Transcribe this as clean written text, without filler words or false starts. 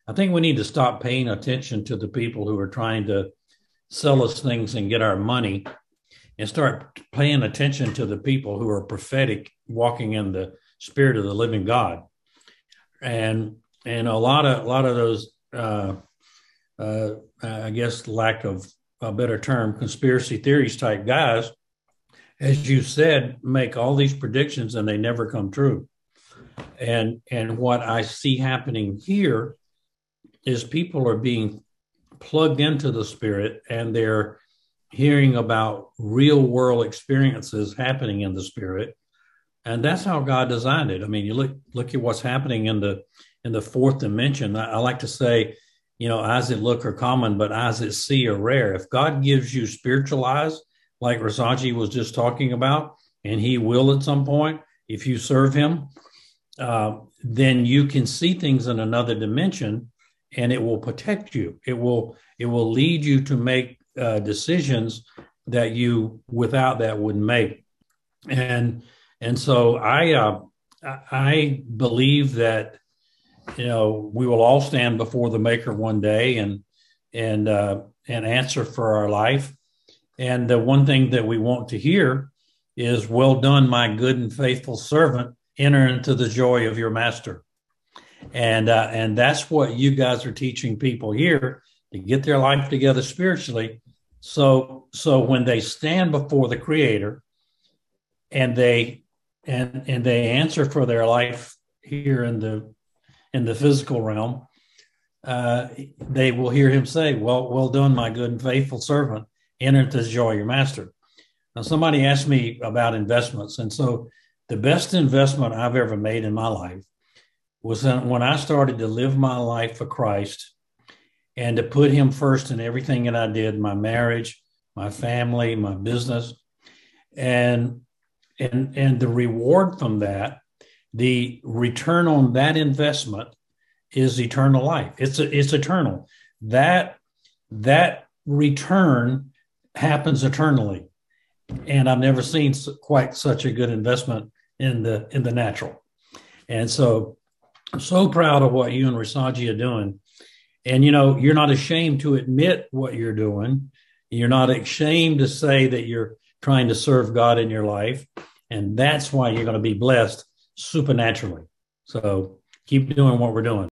I think we need to stop paying attention to the people who are trying to sell us things and get our money and start paying attention to the people who are prophetic, walking in the spirit of the living God. And a lot of those, I guess, lack of a better term, conspiracy theories type guys, as you said, make all these predictions and they never come true. And what I see happening here is people are being plugged into the spirit and they're hearing about real world experiences happening in the spirit, and that's how God designed it. I mean, you look at what's happening in the fourth dimension. I like to say, eyes that look are common, but eyes that see are rare. If God gives you spiritual eyes, like Rasaji was just talking about, and He will at some point, if you serve Him, then you can see things in another dimension, and it will protect you. It will lead you to make decisions that you without that wouldn't make. And so I believe that we will all stand before the Maker one day and answer for our life. And the one thing that we want to hear is, "Well done, my good and faithful servant. Enter into the joy of your master." And that's what you guys are teaching people here, to get their life together spiritually. So when they stand before the Creator and they answer for their life here in the physical realm, they will hear Him say, well done, my good and faithful servant. Enter into the joy of your master. Now, somebody asked me about investments. And so the best investment I've ever made in my life was when I started to live my life for Christ and to put Him first in everything that I did, my marriage, my family, my business. And the reward from that, the return on that investment, is eternal life. It's eternal. That return happens eternally. And I've never seen quite such a good investment in the natural. And so I'm so proud of what you and Rasaji are doing. And, you're not ashamed to admit what you're doing. You're not ashamed to say that you're trying to serve God in your life. And that's why you're going to be blessed supernaturally. So keep doing what we're doing.